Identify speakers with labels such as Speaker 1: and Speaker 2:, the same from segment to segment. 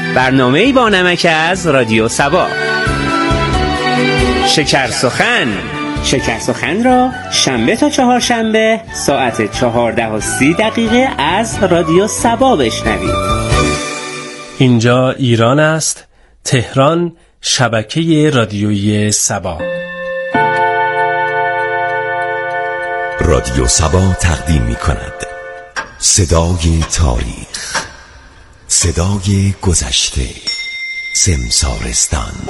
Speaker 1: برنامه‌ای با نمک از رادیو سبا. شکر سخن را شنبه تا چهارشنبه ساعت 14:30 از رادیو سبا بشنوید.
Speaker 2: اینجا ایران است، تهران، شبکه رادیویی سبا.
Speaker 3: رادیو سبا تقدیم می کند صدای تاریخ، صدای گذشته، سمسارستان.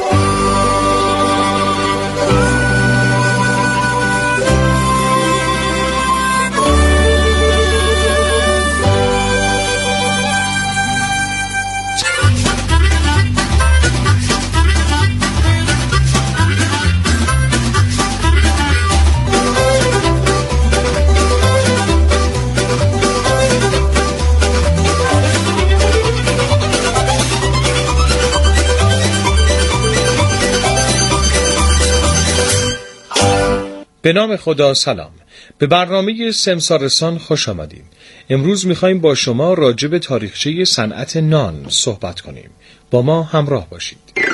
Speaker 4: به نام خدا. سلام، به برنامه سمسارستان خوش آمدیم. امروز میخواییم با شما راجع به تاریخچه صنعت نان صحبت کنیم. با ما همراه باشید.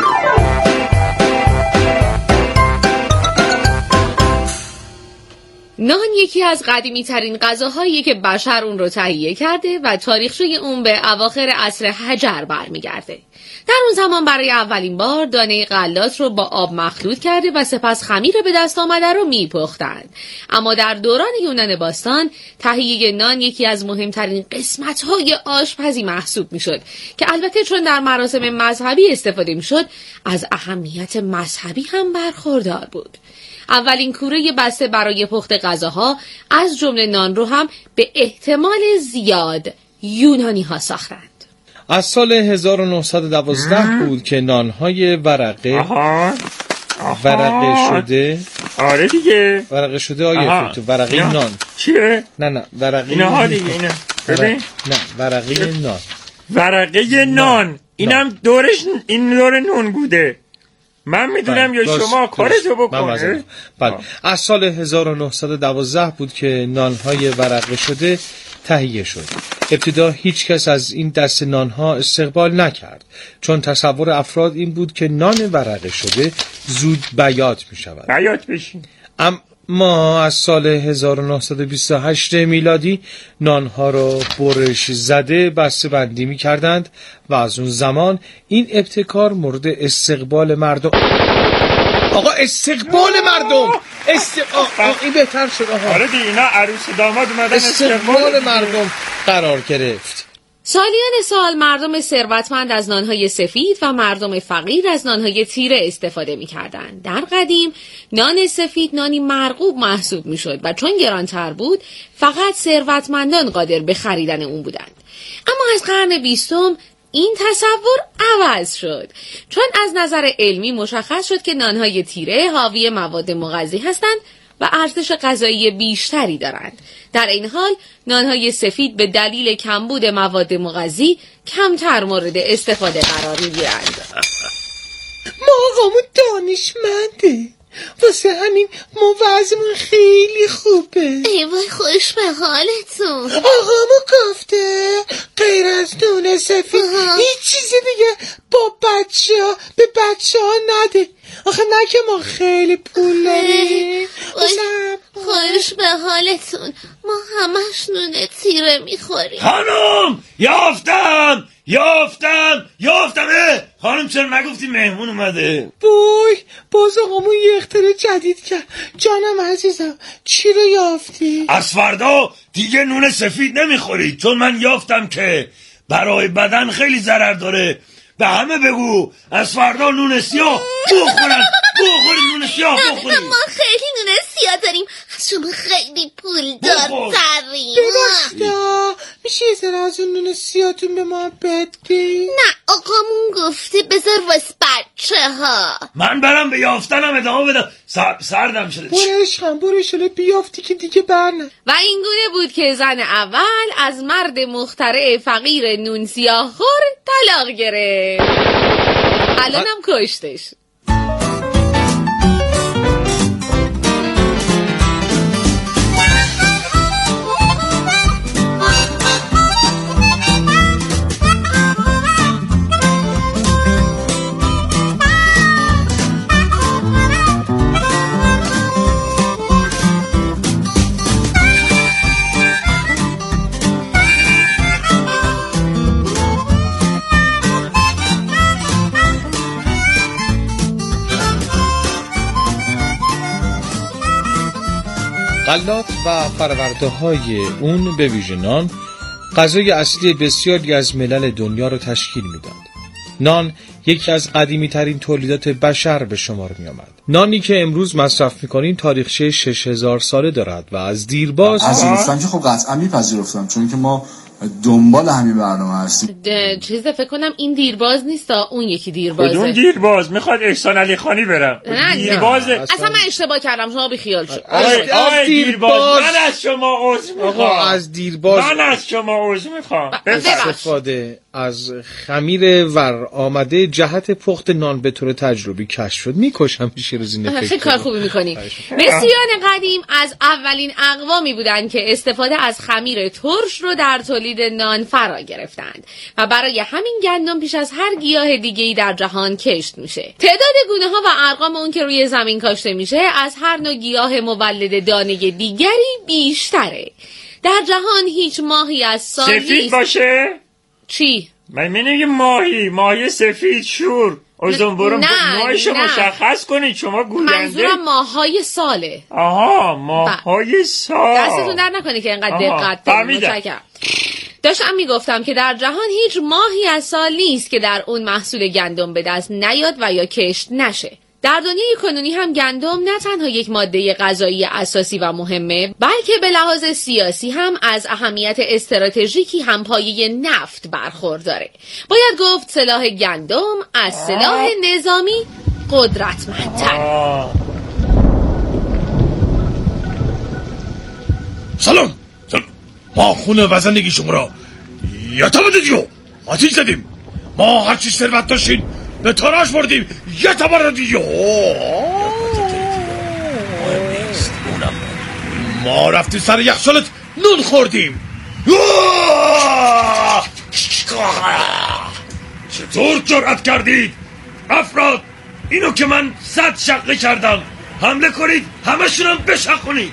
Speaker 5: نان یکی از قدیمی ترین غذاهاییه که بشر اون رو تهیه کرده و تاریخچه اون به اواخر عصر حجر برمیگرده. در اون زمان برای اولین بار دانه غلات رو با آب مخلوط کرده و سپس خمیر به دست آمده رو میپختند. اما در دوران یونان باستان تهیه نان یکی از مهمترین قسمت‌های آشپزی محسوب میشد که البته چون در مراسم مذهبی استفاده میشد از اهمیت مذهبی هم برخوردار بود. اولین کوره بسته برای پخت غذاها از جمله نان رو هم به احتمال زیاد یونانی ها ساختند.
Speaker 4: از سال 1912 بود که نانهای ورقه شده.
Speaker 6: آره دیگه
Speaker 4: ورقه شده. آیه تو ورقه نان
Speaker 6: چیه؟
Speaker 4: نه ورقه
Speaker 6: اینها دیگه اینه. ببین
Speaker 4: نه ورقه نان.
Speaker 6: ورقه نان اینم دورش این دور نون بوده. من میدونم یا شما کارتو بکنه.
Speaker 4: بله. از سال 1912 بود که نانهای ورقه شده تهیه شد. ابتدا هیچ کس از این دست نانها استقبال نکرد، چون تصور افراد این بود که نان ورقه شده زود بیات می شود.
Speaker 6: بیات بشین.
Speaker 4: اما از سال 1928 میلادی نانها را برش زده بسته بندی می کردند و از اون زمان این ابتکار مورد استقبال مردم. آقا استقبال مردم این بهتر شد.
Speaker 6: آره دیگه اینا عروس داماد اومدن
Speaker 4: استقبال مردم قرار گرفت.
Speaker 5: سالیان سال مردم ثروتمند از نانهای سفید و مردم فقیر از نانهای تیره استفاده می‌کردند. در قدیم نان سفید نانی مرغوب محسوب می‌شد و چون گرانتر بود فقط ثروتمندان قادر به خریدن اون بودند. اما از قرن 20 این تصور عوض شد، چون از نظر علمی مشخص شد که نانهای تیره حاوی مواد مغذی هستند و ارزش غذایی بیشتری دارند. در این حال نانهای سفید به دلیل کمبود مواد مغذی کمتر مورد استفاده قرار می‌گیرند.
Speaker 4: ما آقامون دانشمنده، واسه همین ما وضعمون خیلی خوبه.
Speaker 7: ای وای خوش به حالتون.
Speaker 4: آقامون گفته غیر از نون سفید هیچ چیز دیگه به بچه ها نده. آخه نه که ما خیلی پول داریم.
Speaker 7: خوش به حالتون، ما همش نون تیره میخوریم.
Speaker 6: خانم یافتم خانم چرا نگفتی مهمون اومده؟
Speaker 4: وای باز آقامون یه اختراع جدید کرد. جانم عزیزم چی رو یافتی؟
Speaker 6: از فردا دیگه نون سفید نمیخورید، چون من یافتم که برای بدن خیلی ضرر داره. به همه بگو از فردا نون سیاه بخورید نون سیاه بخورید.
Speaker 7: ما خیلی نون سیاه داریم، از شما خیلی پول داریم.
Speaker 4: ببخشیدا میشه یه ذره از اون نون سیاهتون به ما بدی؟
Speaker 7: نه آقامون گفته بذار واسه بچه ها.
Speaker 6: من برم به یافتنم ادامه بدم، سردم شده.
Speaker 4: برو شده بیافتی که دیگه برنم.
Speaker 5: و این گونه بود که زن اول از مرد مخترع فقیر نون سیاه خور طلاق گرفت. الانم کشتش.
Speaker 4: غلات و فرورده های اون به ویژه نان غذای اصلی بسیاری از ملل دنیا رو تشکیل میداد. نان یکی از قدیمی ترین تولیدات بشر به شمار می آمد. نانی که امروز مصرف میکنین تاریخچه 6000 ساله دارد و از دیرباز
Speaker 8: از دوستان که خب قطعا میپذیرفتم، چون که ما دنبال همین برنامه هستیم.
Speaker 5: چیز فکر کنم این دیرباز نیست، اون یکی دیربازه.
Speaker 6: کدوم دیرباز؟ میخواد احسان علی خانی برم.
Speaker 5: دیربازه. اصلا من اشتباه کردم، شما بی خیال شد.
Speaker 6: آقای دیرباز، من از شما عذر میخوام.
Speaker 4: آقا از دیرباز
Speaker 6: من از شما عذر میخوام.
Speaker 4: استفاده از خمیر ور آمده جهت پخت نان به طور تجربی کشف شد. میکشم میشه روزی نفکر.
Speaker 5: خیلی کار خوبی میکنی. مصریان قدیم از اولین اقوامی بودند که استفاده از خمیر ترش رو در تولید نان فرا گرفتند و برای همین گندم پیش از هر گیاه دیگه‌ای در جهان کشت میشه. تعداد گونه ها و ارقام اون که روی زمین کاشته میشه از هر نوع گیاه مولد دانه دیگری بیشتره. در جهان هیچ ماهی از سال
Speaker 6: سفید باشه؟
Speaker 5: چی؟
Speaker 6: من میگم ماهی سفید شور اوزون برو ماهیشو مشخص کنید. شما گوینده.
Speaker 5: منظورم ماهای ساله.
Speaker 6: آها ماهای سال.
Speaker 5: دستتون در نکنه که اینقدر دقت دارید. متشکرم. داشتم میگفتم که در جهان هیچ ماهی از سال نیست که در اون محصول گندم به دست نیاد و یا کشت نشه. در دنیای کنونی هم گندم نه تنها یک ماده غذایی اساسی و مهمه، بلکه به لحاظ سیاسی هم از اهمیت استراتژیکی هم پایه نفت برخورداره. باید گفت سلاح گندم از سلاح نظامی قدرتمندتر.
Speaker 6: سلام. ما خونه وزندگی شما را یتم دیدیو آتیش زدیم. ما هرچی ثروت داشتیم به تاراج بردیم. یتم را دیدیو ما رفتیم سر یخچالت نون خوردیم. چطور جرأت کردید افراد اینو که من 100 شقه کردم حمله کنید همشونم بشقونید؟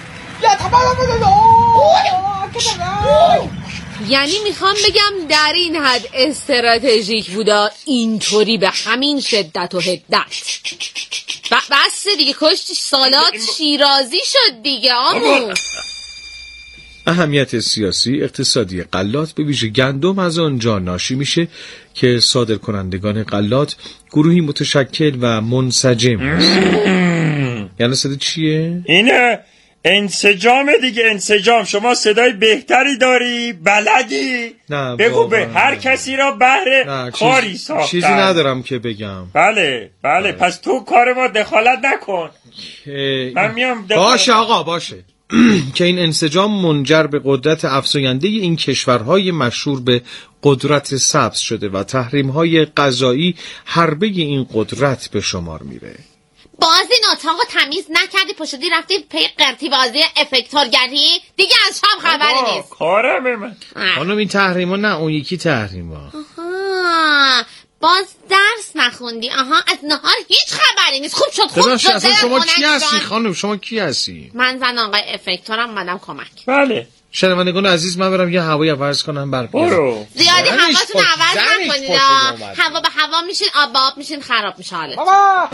Speaker 5: یعنی میخوام بگم در این حد استراتژیک بودا، اینطوری به همین شدت و حدت. بس دیگه کشتی سالات شیرازی شد دیگه آمو.
Speaker 4: اهمیت سیاسی اقتصادی غلات به ویژه گندم از آنجا ناشی میشه که صادر کنندگان غلات گروهی متشکل و منسجم است. یعنی صدا چیه؟
Speaker 6: اینه انسجام دیگه. انسجام. شما صدای بهتری داری؟ بلدی؟
Speaker 4: نه
Speaker 6: بگو به هر کسی را بهره کاری ساختن.
Speaker 4: چیزی ندارم که بگم.
Speaker 6: بله پس تو کار ما دخالت نکن. من میام
Speaker 4: باشه آقا باشه. که این انسجام منجر به قدرت افزاینده این کشورهای مشهور به قدرت سبز شده و تحریم‌های غذایی حربه این قدرت به شمار میره.
Speaker 7: بازی اتاقو تمیز نکردی پشتی رفتی پی قرتی بازی افکتورگری دیگه از شام خبری نیست.
Speaker 6: کارمه من.
Speaker 4: خانم این تحریما نه اون یکی تحریما.
Speaker 7: آها باز درس نخوندی. آها از نهار هیچ خبری نیست. خوب شد
Speaker 4: اصلا شما کی هستی خانم؟ شما کی هستی؟
Speaker 7: من زن آقای افکتورم اومدم کمک.
Speaker 6: بله
Speaker 4: شنوندگان عزیز من برم یه هوایی عوض کنم برو.
Speaker 7: زیادی هواتون عوض نکنید. هوا به هوا میشین آب به آب میشین خراب میشه حالتون.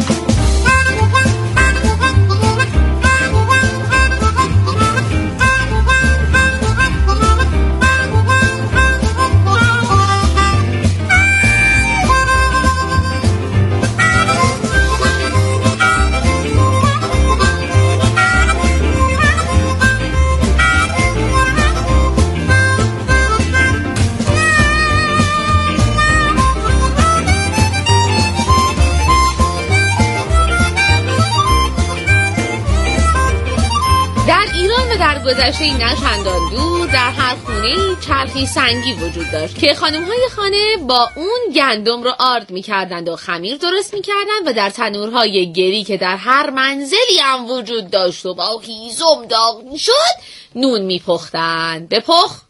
Speaker 5: در گذشته نه چندان دور در هر خونه چرخی سنگی وجود داشت که خانم‌های خانه با اون گندم رو آرد می‌کردند و خمیر درست می‌کردند و در تنورهای گری که در هر منزلی هم وجود داشت و با هیزم داغ می‌شد نون می‌پختند. بپخ.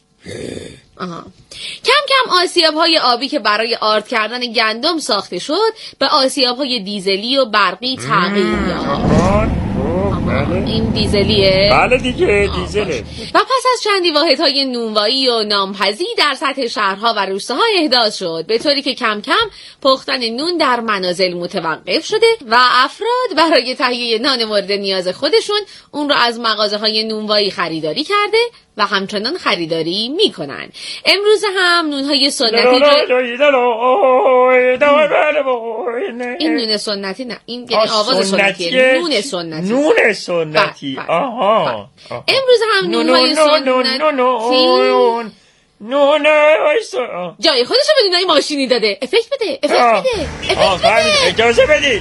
Speaker 5: کم کم آسیاب‌های آبی که برای آرد کردن گندم ساخته شد به آسیاب‌های دیزلی و برقی تغییر یافت. این دیزلیه؟
Speaker 6: بله دیگه دیزله.
Speaker 5: و پس از چندی واحدهای نونوایی و نامپزی در سطح شهرها و روستاها احداث شد، به طوری که کم کم پختن نون در منازل متوقف شده و افراد برای تهیه نان مورد نیاز خودشون اون رو از مغازه‌های نونوایی خریداری کرده و همچنان خریداری میکنن. امروز هم نونهای سنتی این نون سنتی نه، این یعنی آواز سنتیه. نون سنتی آها. امروز هم نونهای سنتی جای خودشو به نونهای ماشینی داده. افکت بده.
Speaker 6: اجازه بدید.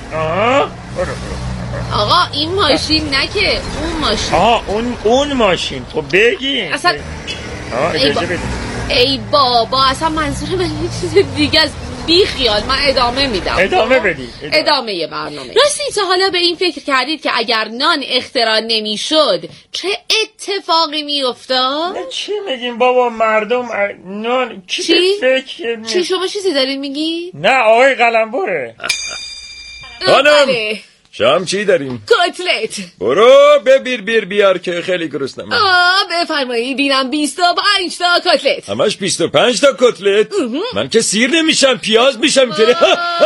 Speaker 5: آقا این ماشین نه که اون ماشین.
Speaker 6: اون ماشین. خب بگین
Speaker 5: اصلا
Speaker 6: اجازه بدید.
Speaker 5: ای بابا اصلا منظور من یه چیز دیگه است. بی خیال، من ادامه میدم.
Speaker 6: ادامه بدید.
Speaker 5: ادامه برنامه. راستی تا حالا به این فکر کردید که اگر نان اختراع نمیشد چه اتفاقی میافتاد؟
Speaker 6: چی میگیم بابا مردم نان
Speaker 5: چی؟
Speaker 6: فکر
Speaker 5: چی شما چیزی دارین میگی؟
Speaker 6: نه آقای قلمبره.
Speaker 9: خانم شام چی داریم؟
Speaker 5: کتلت.
Speaker 9: برو بیر بیار که خیلی گرسنم.
Speaker 5: بفرمایید بینم 25 تا کتلت.
Speaker 9: همش 25 تا کتلت؟ من که سیر نمیشم، پیاز میشم که.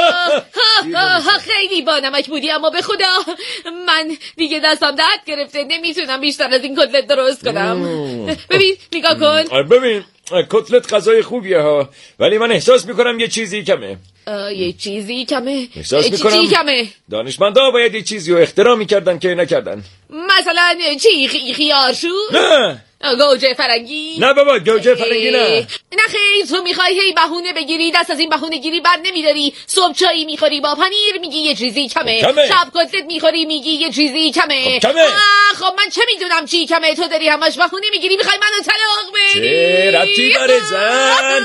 Speaker 5: خیلی با نمک بودی، اما به خدا من دیگه دستم درد گرفته، نمیتونم بیشتر از این کتلت درست کنم. ببین نگاه کن.
Speaker 9: ببین کتلت غذای خوبیه ها، ولی من احساس میکنم یه چیزی کمه.
Speaker 5: یه چیزی کمه؟
Speaker 9: احساس میکنم دانشمندا باید یه چیزی رو اختراع میکردن که نکردن.
Speaker 5: مثلا چی؟ خیارشو؟
Speaker 9: نه
Speaker 5: گوجه فرنگی؟
Speaker 9: نه بابا گوجه فرنگی نه.
Speaker 5: نه خیر، تو میخوای هی بهونه بگیری، دست از این بهونه گیری بر نمیداری. صبح چایی میخوری با پنیر میگی یه چیزی کمه. شب کتلت میخوری میگی یه چیزی کمه. خب من چه میدونم چی کمه؟ تو داری همش بهونه میگیری، میخوای منو طلاق بدی.
Speaker 9: چه ربطی داره زن؟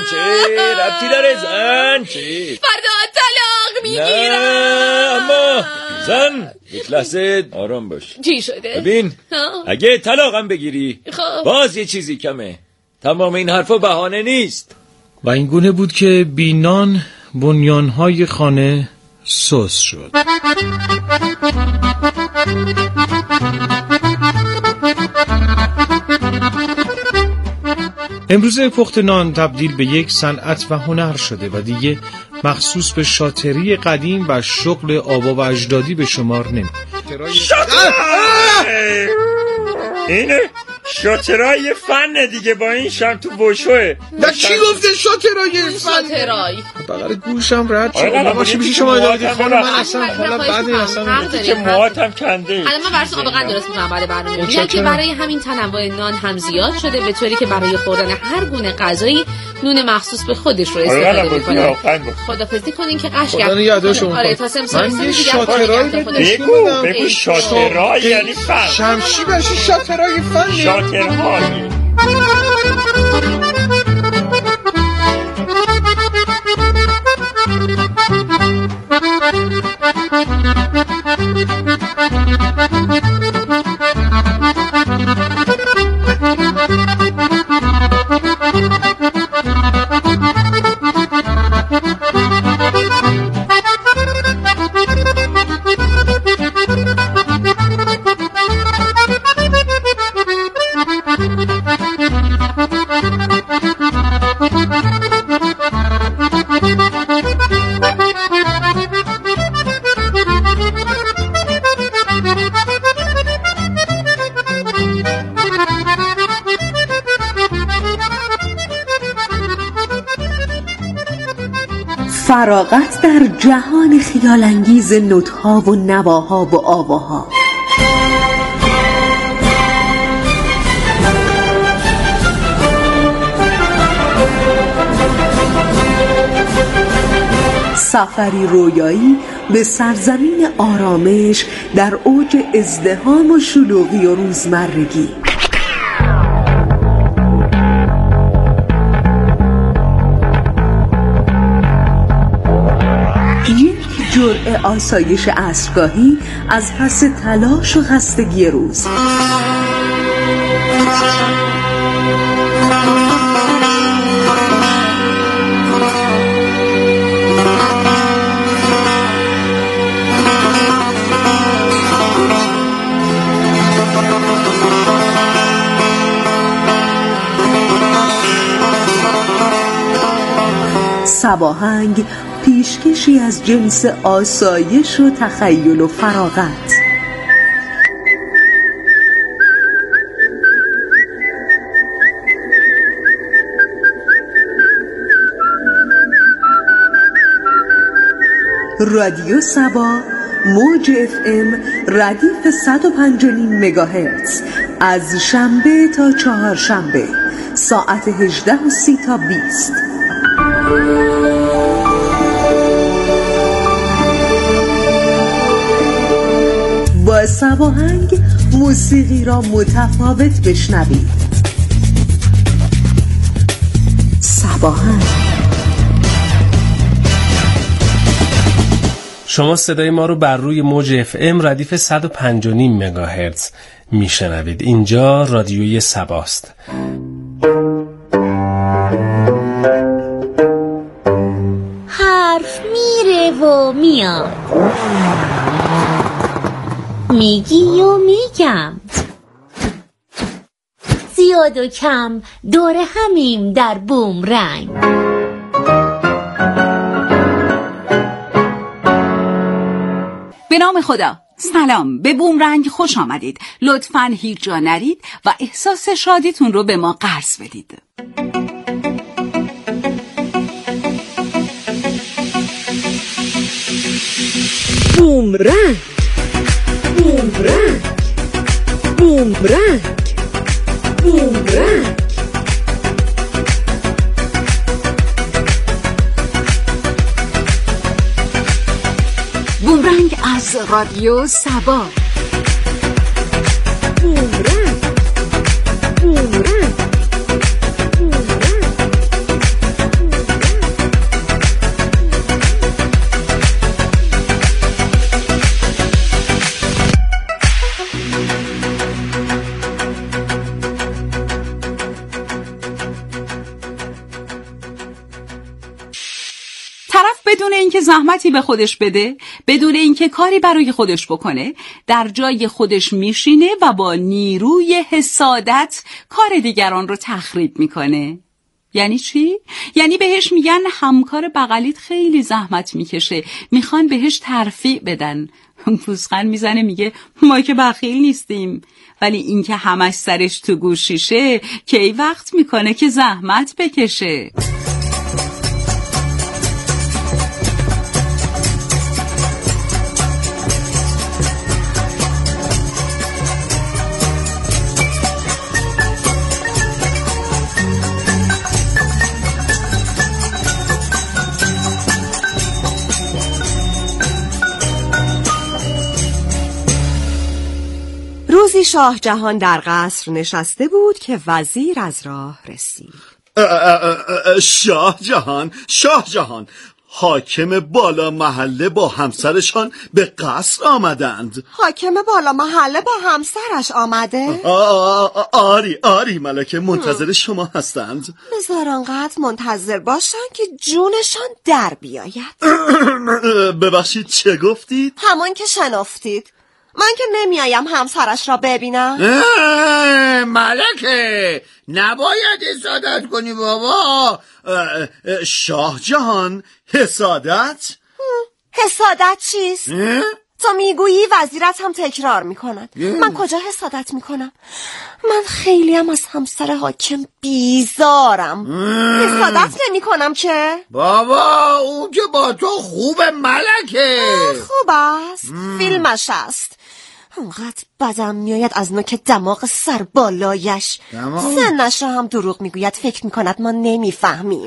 Speaker 5: فردا طلاق میگیرم.
Speaker 9: نه اما زن یک لحظه آرام باش.
Speaker 5: چی شده؟
Speaker 9: ببین اگه طلاقم بگیری باز یه چیزی کمه. تمام این حرفا بهانه نیست.
Speaker 4: و این گونه بود که بینان بنیانهای خانه سوس شد. امروزه پخت نان تبدیل به یک صنعت و هنر شده و دیگه مخصوص به شاتری قدیم و شغل آبا و اجدادی به شمار نمی.
Speaker 6: اینه شاترای فن دیگه، با این شم تو بوشوه.
Speaker 4: نه چی گفته شاترای فن؟
Speaker 5: شاترای
Speaker 4: بغل گوشم رد شد. ماشی میشه شما دادید خانم، من اصلا حالا بعد اصلا
Speaker 6: که موهاتم کنده.
Speaker 5: الان من براتون آب قند درست می‌کنم بعد برنامه. میگن که برای همین تنوع نان هم زیاد شده، به طوری که برای خوردن هر گونه غذایی نون مخصوص به خودش رو استفاده می‌کنه. خدافظی کنین که قشنگ.
Speaker 4: خدا یادشون.
Speaker 5: آره تا سمسار
Speaker 4: من شاترای
Speaker 6: بگو شاترای یعنی فن.
Speaker 4: شمشی باشی شاترای فن.
Speaker 6: شاترهای
Speaker 10: فراغت در جهان خیالانگیز نوت‌ها و نواها و آواها. سفری رویایی به سرزمین آرامش در اوج ازدحام و شلوغی و روزمرگی. جرعه آسایش عصرگاهی از پس تلاش و خستگی روز. صباهنگ پیشکشی از جنس آسایش و تخیل و فراغت. رادیو صبا، موج FM ردیف 105.5 مگاهرتز، از شنبه تا چهارشنبه ساعت 18:30 تا 20. با صباهنگ موسیقی را متفاوت بشنوید. صباهنگ.
Speaker 2: شما صدای ما رو بر روی موج FM ردیف 105.5 مگاهرتز میشنوید. اینجا رادیوی صباست.
Speaker 7: حرف میره و میاد، میگی و میگم، زیاد و کم دور همیم در بومرنگ.
Speaker 11: به نام خدا، سلام، به بومرنگ خوش آمدید. لطفاً هیچ جا نرید و احساس شادیتون رو به ما قرض بدید.
Speaker 10: بومرنگ، بومرنگ، بومرنگ، بومرنگ.
Speaker 11: بومرنگ از رادیو صبا.
Speaker 10: بومرنگ، بومرنگ.
Speaker 11: بدون اینکه زحمتی به خودش بده، بدون اینکه کاری برای خودش بکنه، در جای خودش میشینه و با نیروی حسادت کار دیگران رو تخریب میکنه. یعنی چی؟ یعنی بهش میگن همکار بغلیت خیلی زحمت میکشه، میخوان بهش ترفیع بدن. پوزخند میزنه میگه ما که بخیل نیستیم. ولی اینکه همش سرش تو گوشیشه کی وقت میکنه که زحمت بکشه؟
Speaker 12: روزی شاه جهان در قصر نشسته بود که وزیر از راه رسید.
Speaker 13: شاه جهان حاکم بالا محله با همسرشان به قصر آمدند.
Speaker 12: حاکم بالا محله با همسرش آمده؟
Speaker 13: آری ملکه، منتظر شما هستند.
Speaker 12: بذار انقدر منتظر باشن که جونشان در بیاید.
Speaker 13: ببخشید چه گفتید؟
Speaker 12: همون که شنفتید. من که نمیایم همسرش را ببینم.
Speaker 6: ملکه نباید حسادت کنی بابا.
Speaker 13: شاه جهان، حسادت؟
Speaker 12: حسادت چیست؟ تو میگویی وزیرت هم تکرار میکند. من کجا حسادت میکنم؟ من خیلی هم از همسر حاکم بیزارم. حسادت نمیکنم که.
Speaker 6: بابا اون که با تو خوبه ملکه.
Speaker 12: خوب است، فیلمش است. اونقدر بدم میآید از نوک دماغ سر بالایش. سنش را هم دروغ میگوید، فکر میکند ما نمیفهمیم.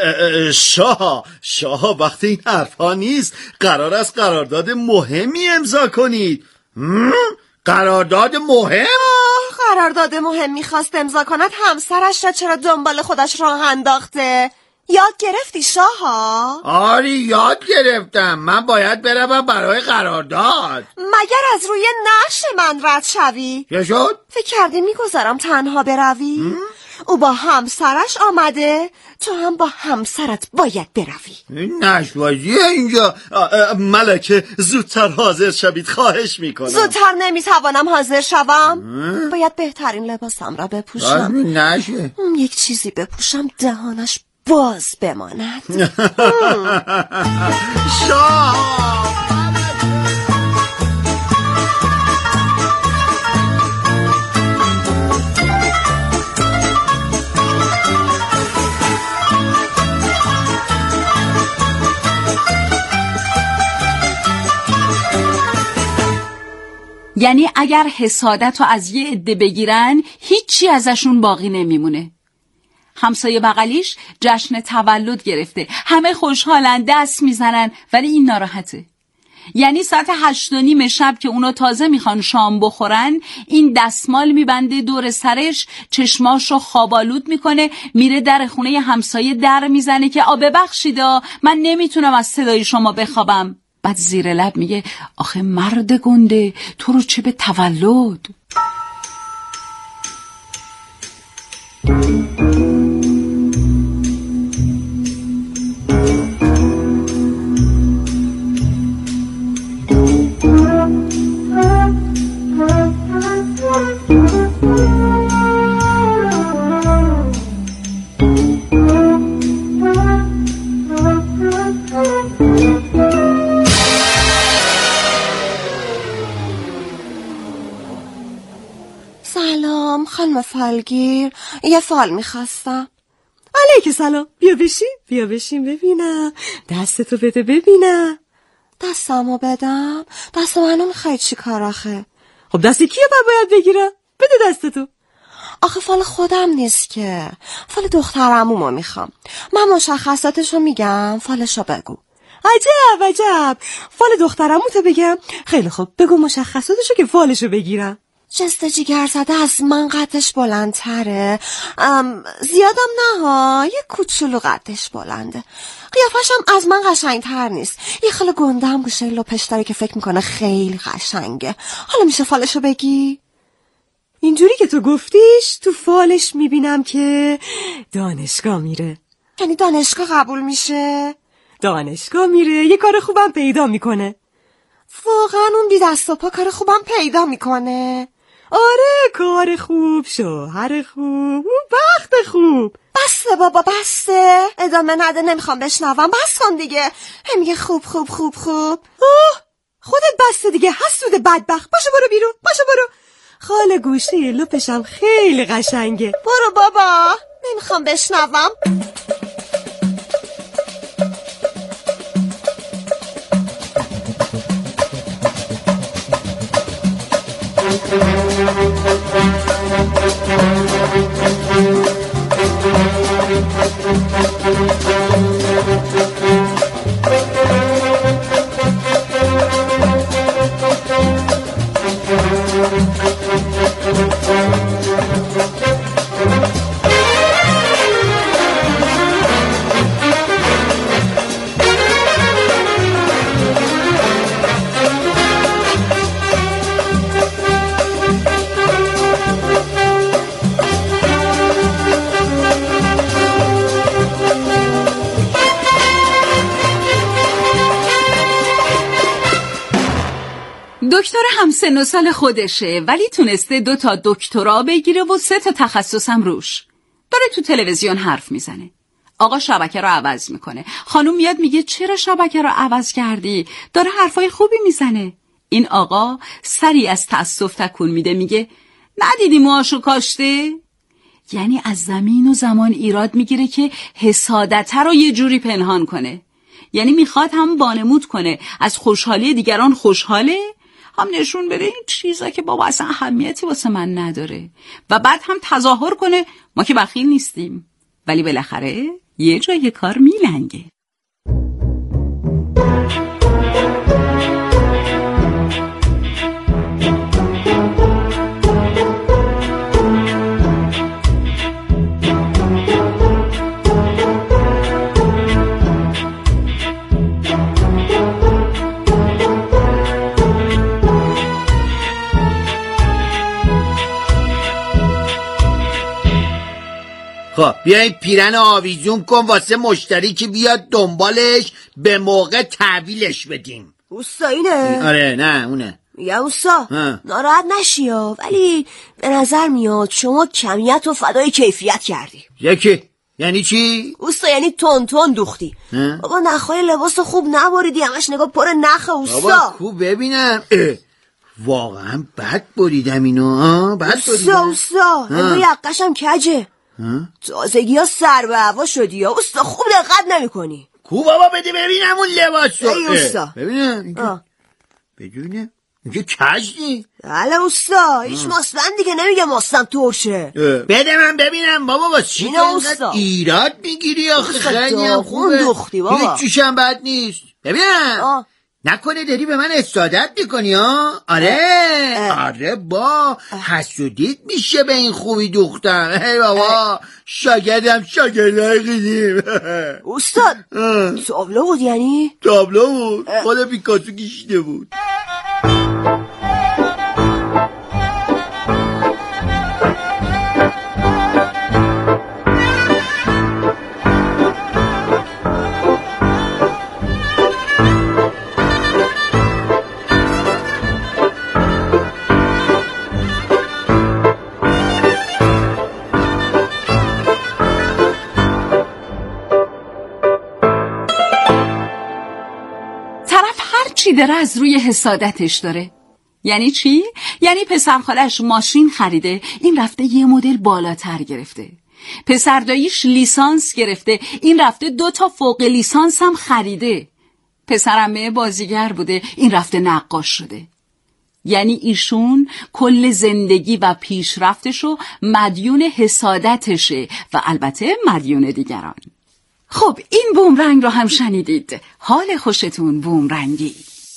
Speaker 13: شاه وقتی این حرفا نیست. قرار است قرارداد مهمی امضا کنید.
Speaker 6: قرارداد مهم؟
Speaker 12: قرارداد مهم میخواست امضا کند، همسرش را چرا دنبال خودش راه انداخته؟ یاد گرفتی شاها؟
Speaker 6: آری یاد گرفتم. من باید بروم برای قرارداد.
Speaker 12: مگر از روی نعش من رد شوی؟
Speaker 6: چه شد؟
Speaker 12: فکر کردی میگذارم تنها بروی؟ او با همسرش آمده، تو هم با همسرت باید بروی.
Speaker 6: نشوازیه اینجا.
Speaker 13: ملکه زودتر حاضر شوید، خواهش میکنم.
Speaker 12: زودتر نمیتوانم حاضر شوم. باید بهترین لباسم را بپوشم.
Speaker 6: نشه.
Speaker 12: یک چیزی بپوشم دهانش باز بماند.
Speaker 11: یعنی اگر حسادت رو از یه عده بگیرن هیچی ازشون باقی نمیمونه. همسایه بغلیش جشن تولد گرفته، همه خوشحالن، دست میزنن، ولی این ناراحته. یعنی ساعت 8:30 شب که اونا تازه میخوان شام بخورن، این دستمال میبنده دور سرش، چشماشو خوابالود میکنه، میره در خونه همسایه در میزنه که ببخشیدا من نمیتونم از صدای شما بخوابم. بعد زیر لب میگه آخه مرد گنده، تو رو چه به تولد؟
Speaker 12: سلام خانم فالگیر، یه فال میخواستم.
Speaker 14: علیک سلام. بیا بشین ببینم. دستتو بده ببینم.
Speaker 12: دستمو بدم؟ دست منو میخوای چی کار آخه؟
Speaker 14: خب دست کیه باید بگیرم؟ بده دستتو.
Speaker 12: آخه فال خودم نیست که، فال دختر عمومو میخوام. من مشخصاتشو میگم، فالشو بگو.
Speaker 14: عجب فال دختر عموتو بگم؟ خیلی خوب بگو مشخصاتشو که فالشو بگیرم.
Speaker 12: جست جیگر زده، از من قدش بلندتره، زیادم نه ها، یه کوچولو قدش بلنده، قیافشم از من قشنگتر نیست، یه خیلی گنده هم گوشه لپش داره که فکر میکنه خیلی قشنگه. حالا میشه فالشو بگی؟
Speaker 14: اینجوری که تو گفتیش تو فالش میبینم که دانشگاه میره.
Speaker 12: یعنی دانشگاه قبول میشه؟
Speaker 14: دانشگاه میره، یه کار خوبم پیدا میکنه.
Speaker 12: واقعا اون بی دست و پا کار خوبم پیدا میکنه؟
Speaker 14: آره کار خوب، شوهر خوب، بخت خوب.
Speaker 12: بسته بابا بسته، ادامه نده، نمیخوام بشنوم، بس کن دیگه. میگه خوب.
Speaker 14: خودت بسته دیگه، حسود بدبخت. باشو برو بیرون، باشو برو. خاله گوشه لپشم خیلی قشنگه.
Speaker 12: برو بابا، نمیخوام بشنوم.
Speaker 11: دکتر هم سن و سال خودشه، ولی تونسته 2 دکترا بگیره و 3 تخصص هم روش. داره تو تلویزیون حرف میزنه. آقا شبکه رو عوض میکنه. خانوم میاد میگه چرا شبکه رو عوض کردی؟ داره حرفای خوبی میزنه. این آقا سری از تأسف تکون میده، میگه ندیدی موهاشو کاشته؟ یعنی از زمین و زمان ایراد میگیره که حسادت رو یه جوری پنهان کنه. یعنی میخواد هم بانمود کنه از خوشحالی دیگران خوشحاله، هم نشون بده این چیزا که بابا اصلا اهمیتی واسه من نداره، و بعد هم تظاهر کنه ما که بخیل نیستیم. ولی بالاخره یه جای کار میلنگه.
Speaker 13: خب بیاین پیرن آویزون کن واسه مشتری که بیاد دنبالش، به موقع تحویلش بدیم.
Speaker 12: اوستا اینه؟
Speaker 13: آره نه اونه.
Speaker 12: یا اوستا ناراحت نشیا، ولی به نظر میاد شما کمیت و فدای کیفیت کردی.
Speaker 13: یکی یعنی چی؟
Speaker 12: اوستا یعنی تون دوختی. بابا نخای لباس خوب نبریدی، همش نگاه پر نخه اوستا.
Speaker 13: بابا خوب ببینم. واقعا بد بریدم اینو. بد بریدم
Speaker 12: اوستا امروز یقشم کجه. تازگی ها سر به هوا شدی یا اوستا، خوب دقت نمی کنی.
Speaker 13: کو بابا بده ببینم اون لباسو.
Speaker 12: ای اوستا
Speaker 13: ببینم ببینم میگه کج نی؟
Speaker 12: بله اوستا، هیچ ماسبندی که نمیگه ماستم ترشه.
Speaker 13: بده من ببینم بابا. واسه چی اینقدر ایراد میگیری آخه؟ خیلی هم خوبه، هیچ چیشم بد نیست. ببینم نکنه داری به من حسادت میکنی ها؟ آره با حسودیت میشه به این خوبی دختر. ای بابا شاگردم شاگردای قدیم.
Speaker 12: استاد تابلو بود یعنی؟
Speaker 13: تابلو بود، خود پیکاسو کشیده بود.
Speaker 11: چی داره از روی حسادتش داره؟ یعنی چی؟ یعنی پسرخالش ماشین خریده، این رفته یه مدل بالاتر گرفته. پسرداییش لیسانس گرفته، این رفته 2 تا فوق لیسانس هم خریده. پسرعمه بازیگر بوده، این رفته نقاش شده. یعنی ایشون کل زندگی و پیشرفتشو مدیون حسادتشه و البته مدیون دیگران. خب این بومرنگ رو هم شنیدید. حال خوشتون بومرنگی.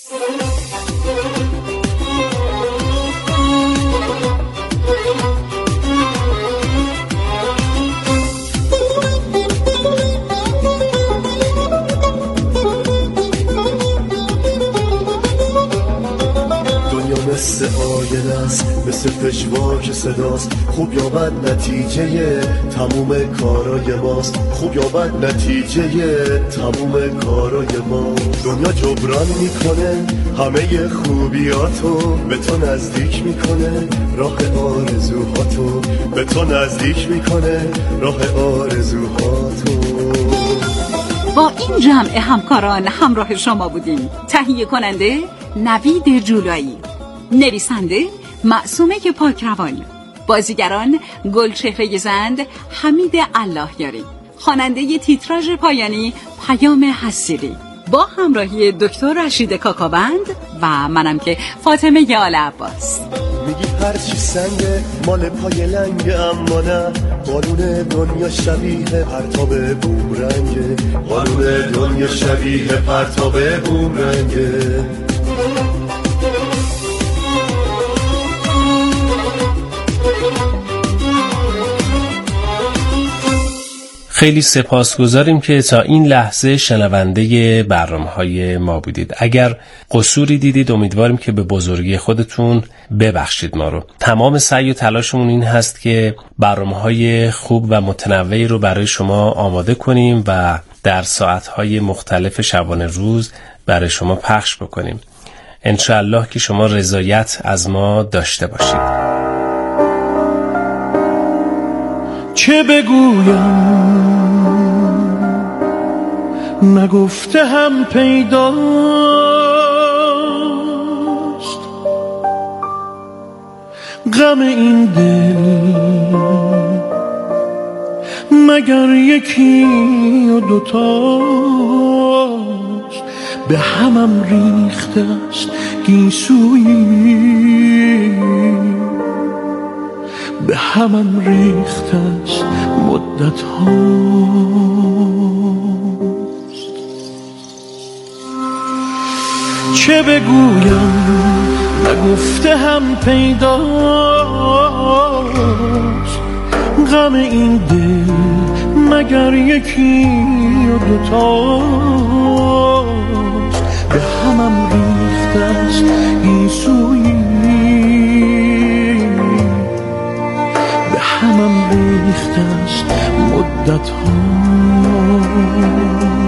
Speaker 15: مثل آینه است، مثل پژواک صداست، خوب یا بد نتیجه تموم کارای ماست، خوب یا بد نتیجه تموم کارای ماست. دنیا جبران میکنه همه خوبیاتو، به تو نزدیک میکنه راه آرزوهاتو، به تو نزدیک میکنه راه آرزوهاتو.
Speaker 11: با این جمع همکاران همراه شما بودیم. تهیه کننده نوید جولایی، نویسنده معصومه پاکروان، بازیگران گلچهره زند حمید اللهیاری، خواننده تیتراژ پایانی پیام حسیری، با همراهی دکتر رشید کاکاوند و منم که فاطمه آل عباس.
Speaker 15: میگی هرچی سنگه مال پای لنگه، اما نه، قانون دنیا شبیه پرتاب بومرنگه، قانون دنیا شبیه پرتاب بومرنگه.
Speaker 2: خیلی سپاسگزاریم که تا این لحظه شنونده برنامه‌های ما بودید. اگر قصوری دیدید امیدواریم که به بزرگی خودتون ببخشید ما رو. تمام سعی و تلاشمون این هست که برنامه‌های خوب و متنوعی رو برای شما آماده کنیم و در ساعت‌های مختلف شبانه روز برای شما پخش بکنیم. انشاءالله که شما رضایت از ما داشته باشید.
Speaker 16: چه بگویم نگفته هم پیداست، غم این دل مگر یکی و دوتاست، به همم ریخته است گیسویی، به همم ریخته است مدت هاست. چه بگویم نگفته هم پیداست، غم این دل مگر یکی و دوتاست، به همم ریخته است گیسویی، همم ریخته است مدت ها.